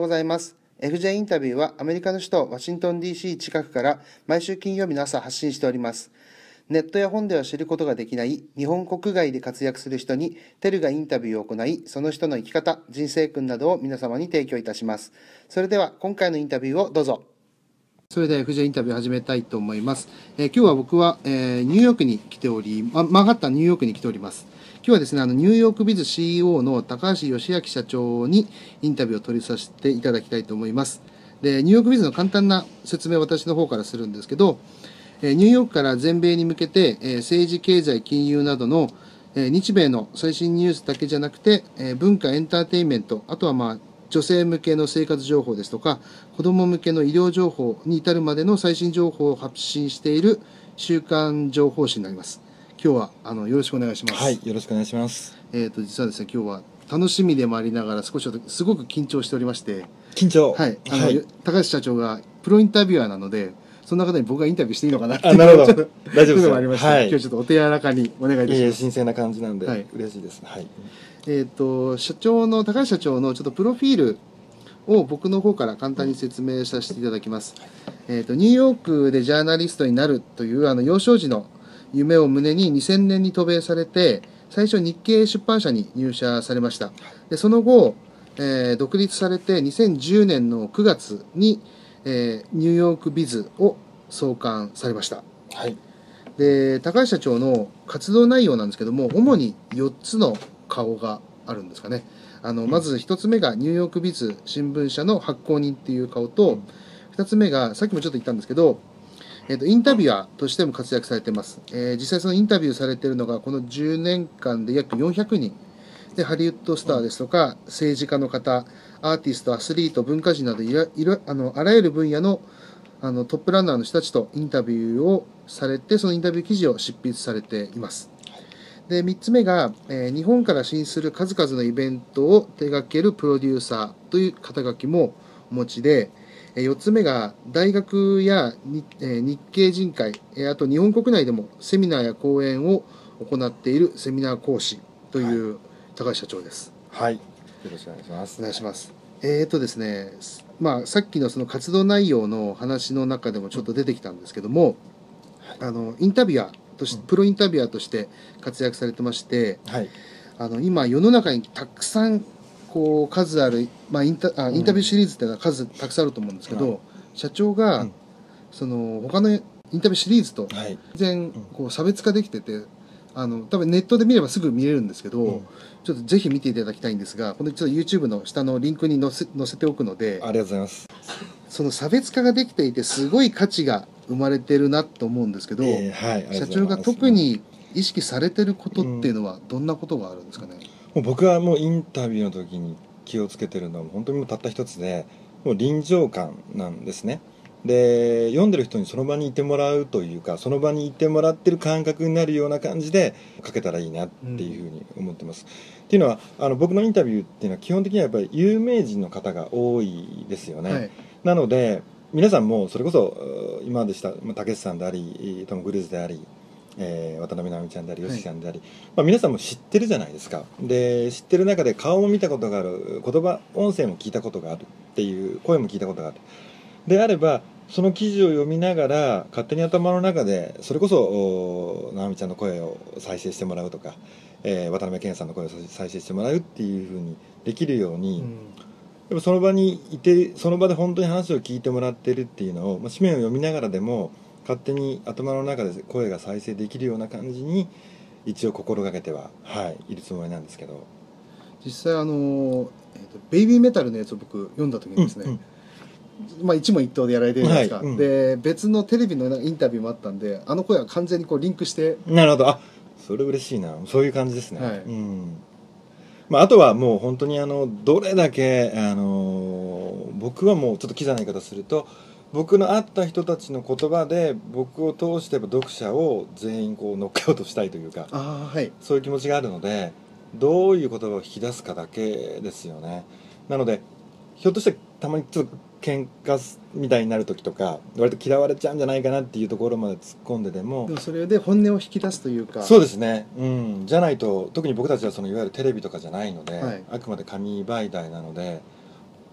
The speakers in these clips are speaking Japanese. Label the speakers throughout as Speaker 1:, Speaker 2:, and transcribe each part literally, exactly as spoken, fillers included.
Speaker 1: ございます。エフジェー インタビューはアメリカの首都ワシントン ディーシー 近くから毎週金曜日の朝発信しております。ネットや本では知ることができない日本国外で活躍する人にテルがインタビューを行い、その人の生き方、人生訓などを皆様に提供いたします。それでは今回のインタビューをどうぞ。それでは エフジェー インタビュー始めたいと思います。えー、今日は僕は、えー、ニューヨークに来ており、ま、マンハッタンニューヨークに来ております。今日はですね、あのニューヨークビズ シーイーオー の高橋義明社長にインタビューを取りさせていただきたいと思います。で、ニューヨークビズの簡単な説明を私の方からするんですけど、えー、ニューヨークから全米に向けて、えー、政治、経済、金融などの、えー、日米の最新ニュースだけじゃなくて、えー、文化、エンターテインメント、あとはまあ女性向けの生活情報ですとか、子ども向けの医療情報に至るまでの最新情報を発信している週刊情報誌になります。今日はあのよろしくお願いします。
Speaker 2: はい、よろしくお願いします。
Speaker 1: えっと実はですね、今日は楽しみでもありながら少しすごく緊張しておりまして、
Speaker 2: 緊張。
Speaker 1: はい、あの、
Speaker 2: はい、
Speaker 1: 高橋社長がプロインタビュアーなので、そんな方に僕がインタビューしていいのかなっていう
Speaker 2: あ、なるほど。大丈夫ですよ。
Speaker 1: ありました。
Speaker 2: はい、
Speaker 1: 今日ちょっとお手柔らかにお願いいたします。
Speaker 2: いえいえ、新鮮な感じなんで、
Speaker 1: はい、
Speaker 2: 嬉しいです。はい。
Speaker 1: えっと社長の高橋社長のちょっとプロフィールを僕の方から簡単に説明させていただきます。えっとニューヨークでジャーナリストになるというあの幼少時の夢を胸ににせんねんに渡米されて、最初日経出版社に入社されました。でその後、えー、独立されてにせんじゅうねんのくがつに、えー、ニューヨークビズを創刊されました。
Speaker 2: はい。
Speaker 1: で高橋社長の活動内容なんですけども、主によっつの顔があるんですかね。あのまずひとつめがニューヨークビズ新聞社の発行人っていう顔と、ふたつめがさっきもちょっと言ったんですけど、えー、とインタビュアーとしても活躍されています。えー、実際そのインタビューされているのがこのじゅうねんかんで約よんひゃくにんで、ハリウッドスターですとか政治家の方、アーティスト、アスリート、文化人などいろいろあのあらゆる分野のあのトップランナーの人たちとインタビューをされて、そのインタビュー記事を執筆されています。でみっつめが、えー、日本から進出する数々のイベントを手掛けるプロデューサーという肩書きもお持ちで、えー、よっつめが大学や日、えー、日系人会、えー、あと日本国内でもセミナーや講演を行っているセミナー講師という高橋社長です。
Speaker 2: はい、よろしくお願いします。
Speaker 1: お願いします。えーとですね、まあ、さっきのその活動内容の話の中でもちょっと出てきたんですけども、はい、あのインタビュアーとして、プロインタビュアーとして活躍されてまして、はい、あの今世の中にたくさんこう数ある、まあ、インタあインタビューシリーズっていうのは数たくさんあると思うんですけど、うん、社長が、うん、その他のインタビューシリーズと全然こう差別化できてて、あの多分ネットで見ればすぐ見れるんですけど、うん、ちょっとぜひ見ていただきたいんですが、このちょっと YouTube の下のリンクに載せ、載せておくので、
Speaker 2: ありがとうございます。
Speaker 1: その差別化ができていてすごい価値が生まれてるなと思うんですけど、えーはい、社長が特に意識されてることっていうのはどんなことがあるんですかね。
Speaker 2: うん、もう僕はもうインタビューの時に気をつけてるのは本当にもうたった一つで、もう臨場感なんですね。で読んでる人にその場にいてもらうというか、その場にいてもらってる感覚になるような感じで書けたらいいなっていうふうに思ってます。うん、っていうのはあの僕のインタビューっていうのは基本的にはやっぱり有名人の方が多いですよね。はい、なので皆さんもそれこそ今までしたたけしさんであり、トム・クルーズであり、えー、渡辺直美ちゃんであり、吉木さんであり、はい、まあ、皆さんも知ってるじゃないですか。で知ってる中で顔も見たことがある、言葉音声も聞いたことがあるっていう声も聞いたことがあるであれば、その記事を読みながら勝手に頭の中でそれこそ直美ちゃんの声を再生してもらうとか、えー、渡辺謙さんの声を再生してもらうっていうふうにできるように、うん、でもその場にいてその場で本当に話を聞いてもらってるっていうのを、まあ、紙面を読みながらでも勝手に頭の中で声が再生できるような感じに一応心がけては、はい、いるつもりなんですけど、
Speaker 1: 実際あの、えーと、ベイビーメタルのやつを僕読んだ時にですね、うんうん、まあ、一問一答でやられてるじゃないですか、はい、うん、で別のテレビのインタビューもあったんで、あの声は完全にこうリンクして。
Speaker 2: なるほど、あ、それ嬉しいな、そういう感じですね。はい、うん、まあ、あとはもう本当にあのどれだけあの僕はもうちょっとキザな言い方すると、僕の会った人たちの言葉で僕を通して読者を全員こうノックアウトしたいというか、あ、はい、そういう気持ちがあるので、どういう言葉を引き出すかだけですよね。なのでひょっとしてたまにちょっと喧嘩みたいになる時とか割と嫌われちゃうんじゃないかなっていうところまで突っ込んででも、
Speaker 1: でもそれで本音を引き出すというか、
Speaker 2: そうですね、うん、じゃないと、特に僕たちはそのいわゆるテレビとかじゃないので、はい、あくまで紙媒体なので、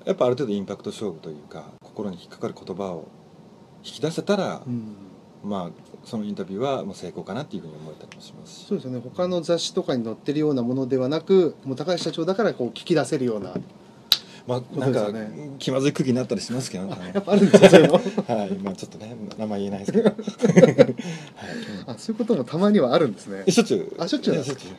Speaker 2: やっぱある程度インパクト勝負というか心に引っかかる言葉を引き出せたら、うん、まあそのインタビューはもう成功かなっていうふうに思えたりもしますし。
Speaker 1: そうですよね。他の雑誌とかに載ってるようなものではなく、もう高橋社長だからこう聞き出せるような、
Speaker 2: まあなんか気まずい空気になったりしますけど、ね、
Speaker 1: やっぱあるんですよ。
Speaker 2: はい、まあちょっとね名前言えないですけど、はい、
Speaker 1: あ、そういうこともたまにはあるんですね。
Speaker 2: しょっちゅう。
Speaker 1: あ、しょっちゅうなんですか。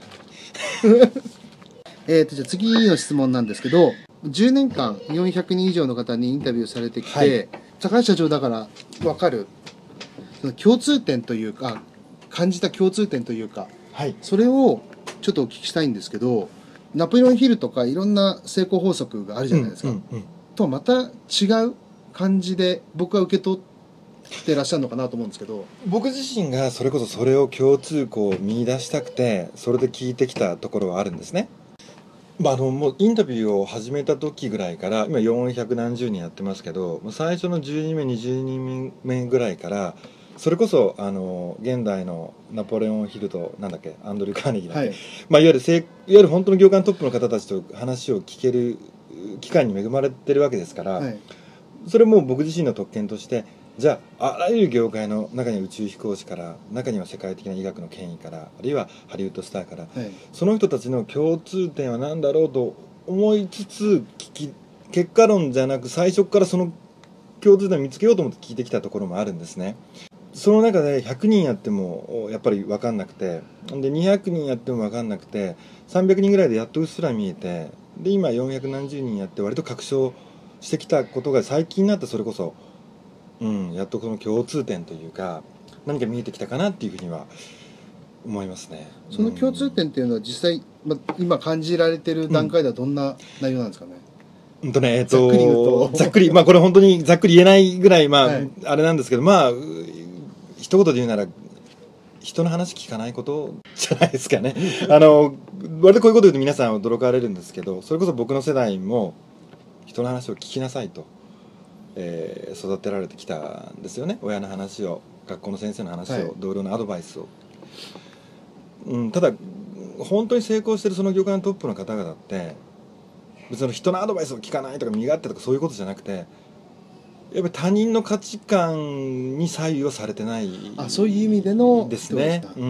Speaker 1: えっとじゃあ次の質問なんですけど、じゅうねんかんよんひゃくにん以上の方にインタビューされてきて、はい、高橋社長だから分かるその共通点というか感じた共通点というか、はい、それをちょっとお聞きしたいんですけど、ナポレオンヒルとかいろんな成功法則があるじゃないですか、うんうんうん、とまた違う感じで僕は受け取ってらっしゃるのかなと思うんですけど、
Speaker 2: 僕自身がそれこそそれを共通項を見出したくてそれで聞いてきたところはあるんですね。まあ、あのもうインタビューを始めた時ぐらいから今よんひゃくなんじゅうにんやってますけど、最初のじゅうにんめにじゅうにんめぐらいからそれこそあの現代のナポレオンヒルとなんだっけアンドリュー・カーネギーだっけ、はい、まあ、いわゆるせいいわゆる本当の業界のトップの方たちと話を聞ける機会に恵まれてるわけですから、はい、それも僕自身の特権としてじゃああらゆる業界の中には宇宙飛行士から中には世界的な医学の権威からあるいはハリウッドスターから、はい、その人たちの共通点は何だろうと思いつつ聞き結果論じゃなく最初からその共通点を見つけようと思って聞いてきたところもあるんですね。その中でひゃくにんやってもやっぱり分かんなくてでにひゃくにんやっても分かんなくてさんびゃくにんぐらいでやっとうっすら見えてで今よんひゃくなんじゅうにんやって割と確証してきたことが最近になってそれこそ、うん、やっとこの共通点というか何か見えてきたかなっていうふうには思いますね。
Speaker 1: その共通点っていうのは実際、ま、今感じられてる段階ではどんな内容なんですかね。
Speaker 2: うんとねえっと、ざっくり言うとざっくりまあこれ本当にざっくり言えないぐらいまあ、はい、あれなんですけどまあ一言で言うなら人の話聞かないことじゃないですかね。あの割とこういうこと言うと皆さん驚かれるんですけどそれこそ僕の世代も人の話を聞きなさいと、えー、育てられてきたんですよね。親の話を学校の先生の話を、はい、同僚のアドバイスを、うん、ただ本当に成功してるその業界のトップの方々って別に人のアドバイスを聞かないとか身勝手とかそういうことじゃなくてやっぱり他人の価値観に左右はされてない、
Speaker 1: あ、そういう意味での
Speaker 2: ですね。うん、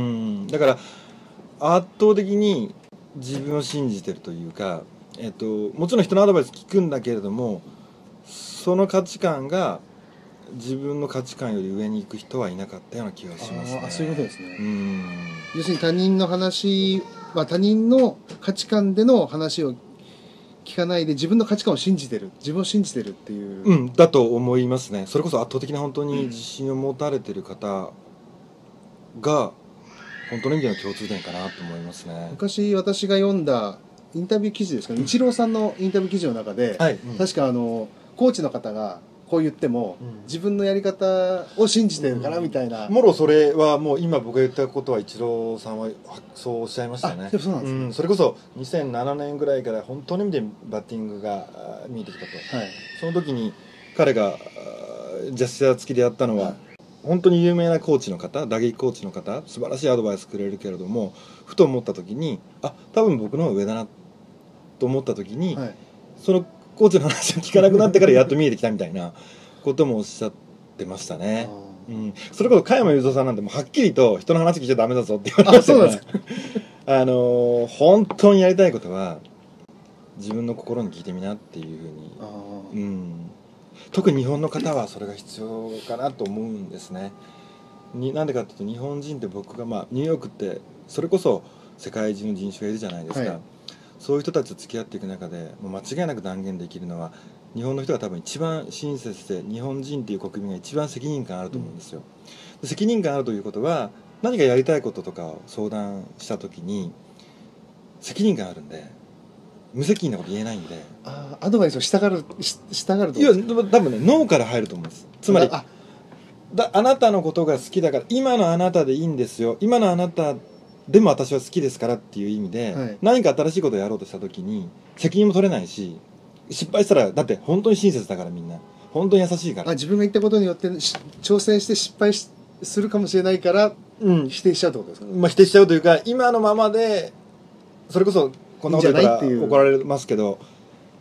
Speaker 2: だから圧倒的に自分を信じてるというか、えっと、もちろん人のアドバイス聞くんだけれどもその価値観が自分の価値観より上に行く人はいなかったような気がしますね。
Speaker 1: あ、そういうことですね。うん、要するに他人の話は他人の価値観での話を聞かないで自分の価値観を信じてる自分を信じてるっていう、
Speaker 2: うん、だと思いますね。それこそ圧倒的な本当に自信を持たれてる方が本当の意味での共通点かなと思いますね。
Speaker 1: 昔私が読んだインタビュー記事ですかね、イチローさんのインタビュー記事の中で、はい、うん、確かあのコーチの方がこう言っても、うん、自分のやり方を信じてるからみたいな、
Speaker 2: うん、もろそれはもう今僕が言ったことはイチローさんはそうおっしゃいましたね。
Speaker 1: あ、そうなんですね。
Speaker 2: うん、それこそにせんななねんぐらいから本当の意味でバッティングが見えてきたと、はい、その時に彼がジェスチャー付きでやったのは、はい、本当に有名なコーチの方打撃コーチの方素晴らしいアドバイスくれるけれどもふと思った時にあ多分僕の方が上だなと思った時に、はい、そのコーチの話を聞かなくなってからやっと見えてきたみたいなこともおっしゃってましたね。うん、それこそ加山雄三さんなんてもうはっきりと人の話聞いちゃダメだぞって言われましたからあのー、本当にやりたいことは自分の心に聞いてみなっていうふうに、うん、特に日本の方はそれが必要かなと思うんですね。になんでかっていうと日本人って僕が、まあ、ニューヨークってそれこそ世界中の人種がいるじゃないですか、はい、そういう人たちと付き合っていく中でもう間違いなく断言できるのは日本の人が多分一番親切で日本人っていう国民が一番責任感あると思うんですよ、うん、で責任感あるということは何かやりたいこととかを相談した時に責任感あるんで無責任なこと言えないんで
Speaker 1: あアドバイスをしたがるしたがると
Speaker 2: いや多分ね脳から入ると思うんです。つまりあだあなたのことが好きだから今のあなたでいいんですよ今のあなたでも私は好きですからっていう意味で、はい、何か新しいことをやろうとした時に責任も取れないし失敗したらだって本当に親切だからみんな本当に優しいから
Speaker 1: あ自分が言ったことによって挑戦して失敗しするかもしれないから、うん、否定しちゃうってことですか、
Speaker 2: まあ、否定しちゃうというか今のままでそれこそこんなこと言ったら怒られますけど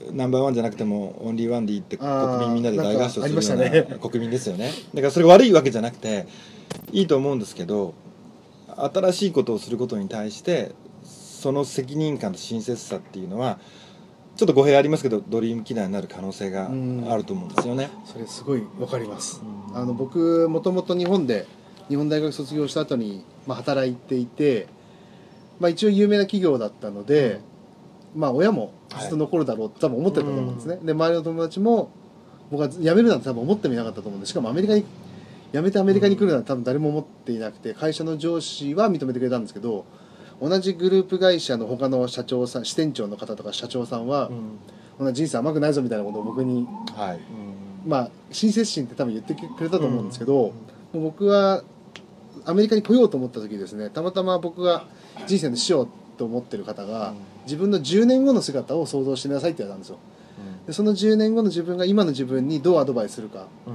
Speaker 2: ナンバーワンじゃなくてもオンリーワンでいいって国民みんなで大合唱するような
Speaker 1: なんかありましたね
Speaker 2: 国民ですよね。だからそれが悪いわけじゃなくていいと思うんですけど、新しいことをすることに対してその責任感と親切さっていうのはちょっと語弊ありますけどドリームキラーになる可能性があると思うんですよね。
Speaker 1: それすごいわかります。あの僕もともと日本で日本大学卒業した後にまあ働いていて、まあ、一応有名な企業だったので、うん、まあ親もずっと残るだろうって多分思ってたと思うんですね、はい、で周りの友達も僕は辞めるなんて多分思ってもいなかったと思うんで、しかもアメリカに辞めてアメリカに来るなんて多分誰も思っていなくて、会社の上司は認めてくれたんですけど、同じグループ会社の他の社長さん支店長の方とか社長さんは、うん、こんな人生甘くないぞみたいなことを僕に、はい、うん、まあ親切心って多分言ってくれたと思うんですけど、うん、僕はアメリカに来ようと思った時ですね、たまたま僕が人生の師匠と思ってる方が、うん、自分のじゅうねんごの姿を想像してみなさいって言われたんですよ、うん、でそのじゅうねんごの自分が今の自分にどうアドバイスするか、うん、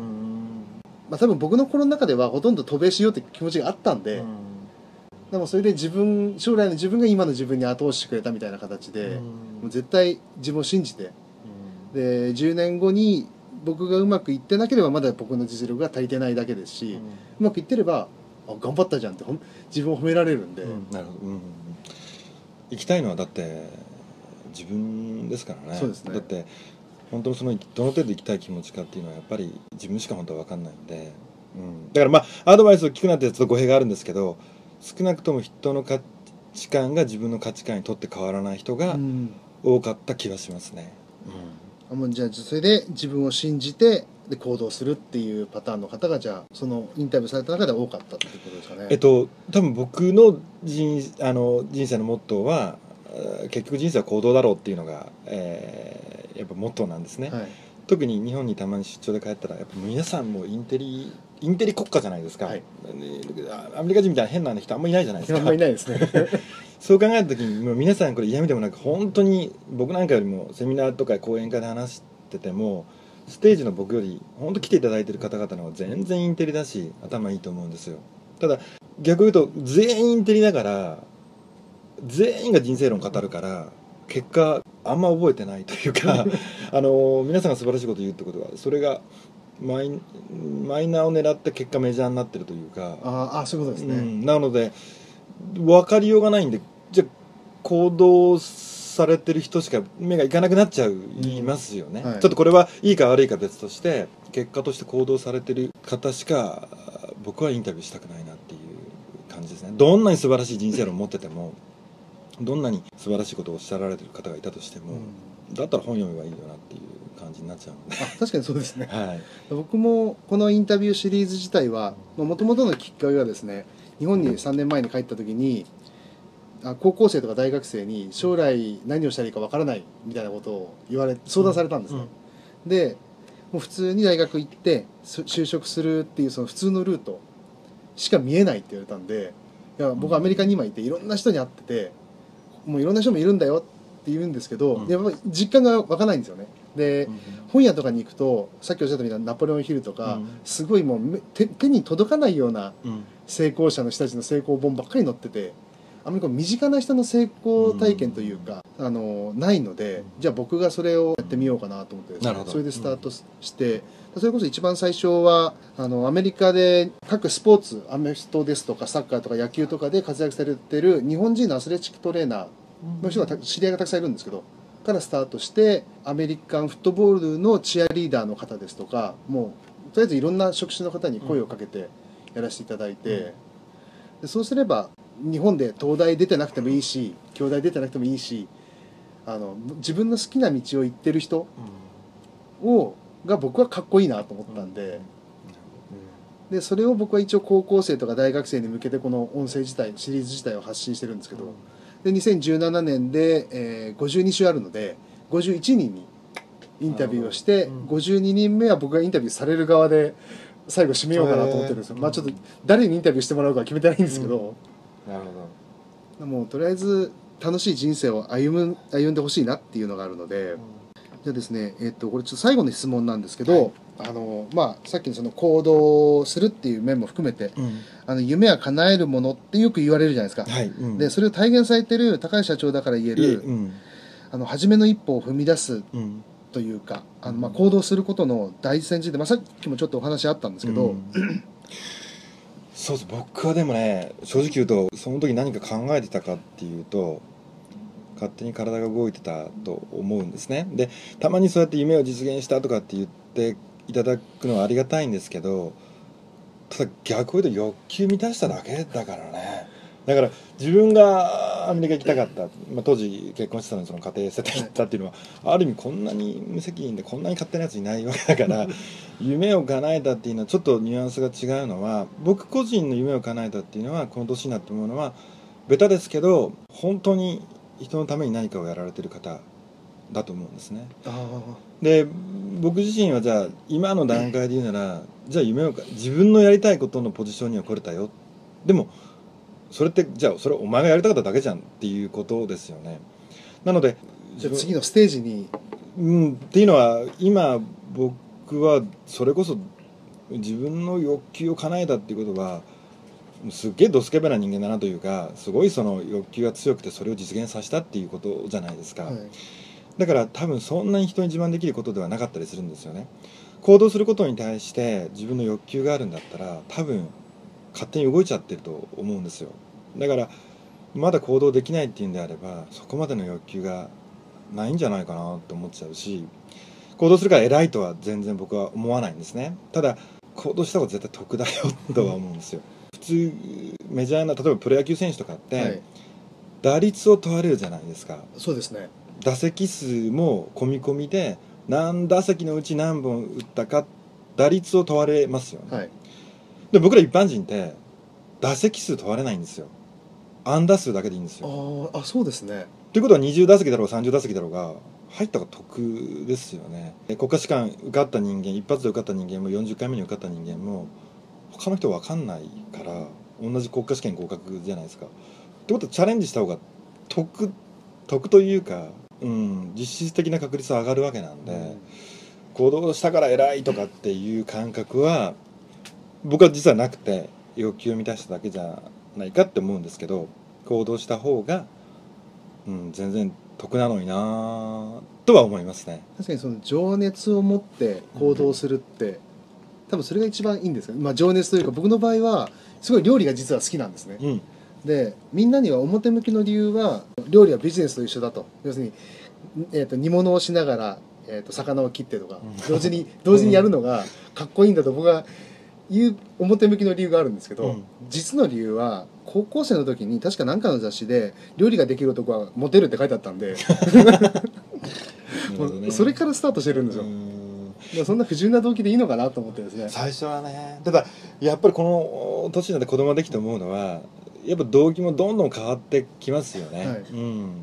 Speaker 1: まあ、多分僕の心の中ではほとんど渡米しようって気持ちがあったんで、うん、でもそれで自分将来の自分が今の自分に後押ししてくれたみたいな形で、うん、もう絶対自分を信じて、うん、でじゅうねんごに僕がうまくいってなければまだ僕の実力が足りてないだけですし、うん、うまくいってればあ頑張ったじゃんって自分を褒められるんで、うん、
Speaker 2: なるほど、うん、行きたいのはだって自分ですからね。そうですね。だって本当にそのどの程度行きたい気持ちかっていうのはやっぱり自分しか本当は分かんないんで、うん、だからまあアドバイスを聞くなんてちょっと語弊があるんですけど、少なくとも人の価値観が自分の価値観にとって変わらない人が多かった気はしますね、
Speaker 1: うん、もうじゃあそれで自分を信じてで行動するっていうパターンの方がじゃあそのインタビューされた中で多かったっていうことですかね。
Speaker 2: えっと多分僕の 人, あの人生のモットーは結局人生は行動だろうっていうのが、えー、やっぱモットーなんですね、はい、特に日本にたまに出張で帰ったらやっぱ皆さんもインテリインテリ国家じゃないですか、はい、アメリカ人みたいな変な人あんまりいないじゃないですか。
Speaker 1: あんまりいないですね
Speaker 2: そう考えた時にもう皆さんこれ嫌味でもなく本当に僕なんかよりもセミナーとか講演会で話しててもステージの僕より本当来ていただいている方々の方が全然インテリだし頭いいと思うんですよ。ただ逆を言うと全員インテリだから全員が人生論語るから結果あんま覚えてないというかあの皆さんが素晴らしいことを言うってことはそれがマイ、マイナーを狙って結果メジャーになってるというか、
Speaker 1: ああそういうことですね、うん、
Speaker 2: なので分かりようがないんで、じゃあ行動されてる人しか目がいかなくなっちゃいますよね、うんはい、ちょっとこれはいいか悪いか別として結果として行動されてる方しか僕はインタビューしたくないなっていう感じですね。どんなに素晴らしい人生論を持っててもどんなに素晴らしいことをおっしゃられてる方がいたとしても、うん、だったら本読めばいいよなっていう感じになっちゃうので。
Speaker 1: あ確かにそうですね、はい、僕もこのインタビューシリーズ自体はもともとのきっかけがですね、日本にさんねんまえに帰った時に高校生とか大学生に将来何をしたらいいかわからないみたいなことを言われ相談されたんですね、うんうん、でもう普通に大学行って就職するっていうその普通のルートしか見えないって言われたんで、いや僕アメリカに今いていろんな人に会っててもういろんな人もいるんだよって言うんですけど、うん、やっぱり実感が湧かないんですよね。で、うん、本屋とかに行くとさっきおっしゃったみたいなナポレオンヒルとか、うん、すごいもう 手, 手に届かないような成功者の人たちの成功本ばっかり載ってて、あまりこう身近な人の成功体験というか、うん、あのないので、じゃあ僕がそれをやってみようかなと思ってですね、それでスタートして、うん、それこそ一番最初はあのアメリカで各スポーツアメフトですとかサッカーとか野球とかで活躍されてる日本人のアスレチックトレーナーの人が知り合いがたくさんいるんですけどからスタートして、アメリカンフットボールのチアリーダーの方ですとか、もうとりあえずいろんな職種の方に声をかけてやらせていただいて、うん、でそうすれば日本で東大出てなくてもいいし京大出てなくてもいいし、あの自分の好きな道を行ってる人をが僕はかっこいいなと思ったんで、でそれを僕は一応高校生とか大学生に向けてこの音声自体シリーズ自体を発信してるんですけど、でにせんじゅうななねんで、えー、ごじゅうに週あるのでごじゅういちにんにインタビューをして、うん、ごじゅうににんめは僕がインタビューされる側で最後締めようかなと思ってるんですよ、まあちょっと誰にインタビューしてもらうか決めてないんですけど、うん、なるほど、もうとりあえず楽しい人生を歩む歩んでほしいなっていうのがあるので、うん、じゃあですね、えー、っとこれちょっと最後の質問なんですけど、はい、あのまあ、さっきのその行動するっていう面も含めて、うん、あの夢は叶えるものってよく言われるじゃないですか、はい、うん、でそれを体現されてる高橋社長だから言える、うん、 あの初めの一歩を踏み出す
Speaker 2: うん
Speaker 1: というか、あのまあ行動することの大事さについて、まあ、さっきもちょっとお話あったんですけど、
Speaker 2: うんそうです。僕はでもね、正直言うとその時何か考えてたかっていうと、勝手に体が動いてたと思うんですね。でたまにそうやって夢を実現したとかって言っていただくのはありがたいんですけど、ただ逆を言うと欲求満たしただけだからね。だから自分がアメリカ行きたかった、まあ、当時結婚してたのにその家庭捨てて行ったっていうのは、ある意味こんなに無責任でこんなに勝手なやついないわけだから夢を叶えたっていうのはちょっとニュアンスが違うのは、僕個人の夢を叶えたっていうのはこの年になって思うのは、ベタですけど本当に人のために何かをやられてる方だと思うんですね。で僕自身はじゃあ今の段階で言うなら、じゃあ夢を自分のやりたいことのポジションには来れたよ、でもそれってじゃあそれお前がやりたかっただけじゃんっていうことですよね。なので
Speaker 1: じゃあ次のステージに、
Speaker 2: うん、っていうのは今僕はそれこそ自分の欲求を叶えたっていうことはすっげえドスケベな人間だなというか、すごいその欲求が強くてそれを実現させたっていうことじゃないですか、
Speaker 1: はい、
Speaker 2: だから多分そんなに人に自慢できることではなかったりするんですよね。行動することに対して自分の欲求があるんだったら多分勝手に動いちゃってると思うんですよ。だからまだ行動できないっていうんであればそこまでの欲求がないんじゃないかなって思っちゃうし、行動するから偉いとは全然僕は思わないんですね。ただ行動した方が絶対得だよとは思うんですよ。普通メジャーな例えばプロ野球選手とかって、はい、打率を問われるじゃないですか。
Speaker 1: そうですね。
Speaker 2: 打席数も込み込みで何打席のうち何本打ったか打率を問われますよね、はい、で僕ら一般人って打席数問われないんですよ。安打数だけでいいんですよ。
Speaker 1: ああ、そうですね。
Speaker 2: ということはにじゅう打席だろうがさんじゅう打席だろうが入った方が得ですよね。国家試験受かった人間、一発で受かった人間もよんじゅっかいめに受かった人間も他の人分かんないから同じ国家試験合格じゃないですか。ってことはチャレンジした方が得得というか、うん、実質的な確率は上がるわけなんで、うん、行動したから偉いとかっていう感覚は僕は実はなくて、欲求を満たしただけじゃないかって思うんですけど、行動した方が、うん、全然得なのになとは思いますね。
Speaker 1: 確かにその情熱を持って行動するって、うん、多分それが一番いいんですよ、まあ、情熱というか僕の場合はすごい料理が実は好きなんですね、うん、でみんなには表向きの理由は料理はビジネスと一緒だと、要するに、えー、と煮物をしながら、えー、と魚を切ってとか同時に同時にやるのがかっこいいんだと僕は言う表向きの理由があるんですけど、うん、実の理由は高校生の時に確か何かの雑誌で料理ができる男はモテるって書いてあったんでもうそれからスタートしてるんですよ。そんな不純な動機でいいのかなと思ってですね。
Speaker 2: 最初はね。ただやっぱりこの年になって子供ができて思うのはやっぱ動機もどんどん変わってきますよね、はい、うん、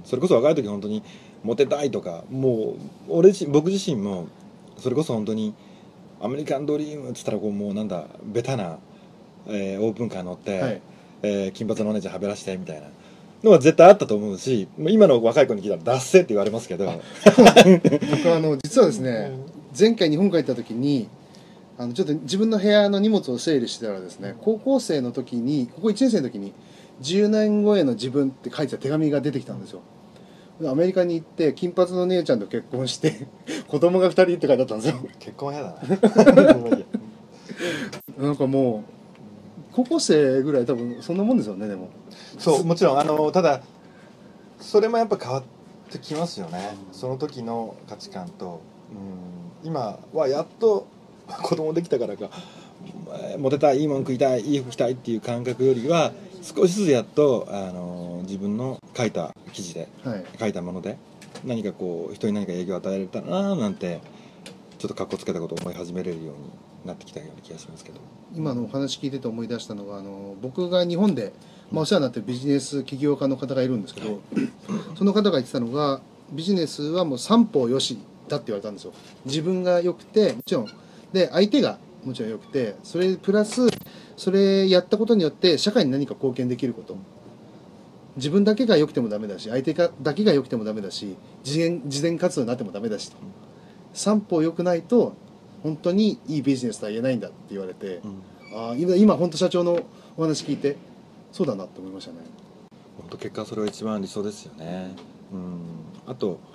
Speaker 2: それこそ若い時本当にモテたいとか、もう俺自僕自身もそれこそ本当にアメリカンドリームっつったらこうもうなんだベタな、えー、オープンカー乗って、はい、えー、金髪のお姉ちゃんはべらしてみたいなのは絶対あったと思うし、今の若い子に聞いたらダッセって言われますけど
Speaker 1: 僕はあの実はですね、前回日本帰った時にあのちょっと自分の部屋の荷物を整理してたらですね、高校生の時にここいちねん生の時にじゅうねんごへの自分って書いてた手紙が出てきたんですよ。アメリカに行って金髪の姉ちゃんと結婚して子供がふたりって書いてあったんですよ。
Speaker 2: 結婚は嫌だな
Speaker 1: なんかもう高校生ぐらい多分そんなもんですよね。でも
Speaker 2: そうもちろんあのただそれもやっぱ変わってきますよね、その時の価値観と、うん、今はやっと子供できたからかモテたい、いいもん食いたい、いい服着たいっていう感覚よりは少しずつやっとあの自分の書いた記事で、はい、書いたもので何かこう人に何か影響を与えられたらななんてちょっとカッコつけたことを思い始めれるようになってきたような気がしますけど、
Speaker 1: 今のお話聞いてて思い出したのはあの僕が日本で、まあ、お世話になっているビジネス起業家の方がいるんですけど、はい、その方が言ってたのがビジネスはもう三方よしだって言われたんですよ。自分が良くてもちろんで相手がもちろん良くて、それプラスそれやったことによって社会に何か貢献できること、自分だけが良くてもダメだし相手がだけが良くてもダメだし慈善慈善活動になってもダメだしと、三方良くないと本当にいいビジネスとは言えないんだって言われて、うん、あ今今本当社長のお話聞いてそうだなって思いましたね。
Speaker 2: 本当結果それは一番理想ですよね、うん、あと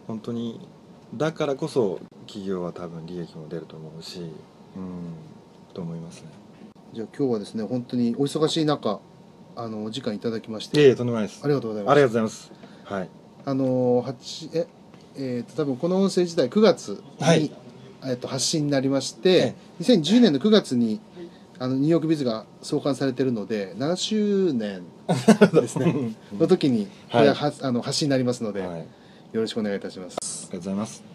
Speaker 2: 本当にだからこそ企業は多分利益も出ると思うし、うん、と思いますね。
Speaker 1: じゃあ今日はですね、本当にお忙しい中、あのお時間いただきまして、
Speaker 2: いえいえ、とんでもないです。
Speaker 1: ありがとうございます。
Speaker 2: ありがとうございます。はい。
Speaker 1: あのはちええー、と多分この音声自体くがつに、
Speaker 2: はい、
Speaker 1: えー、と発信になりまして、
Speaker 2: ええ、
Speaker 1: にせんじゅうねんのくがつにあのニューヨークビズが創刊されているのでななしゅうねんですねの時にこれは、はい、あの発信になりますので、はい、よろしくお願いいたします。
Speaker 2: ありがとうございます。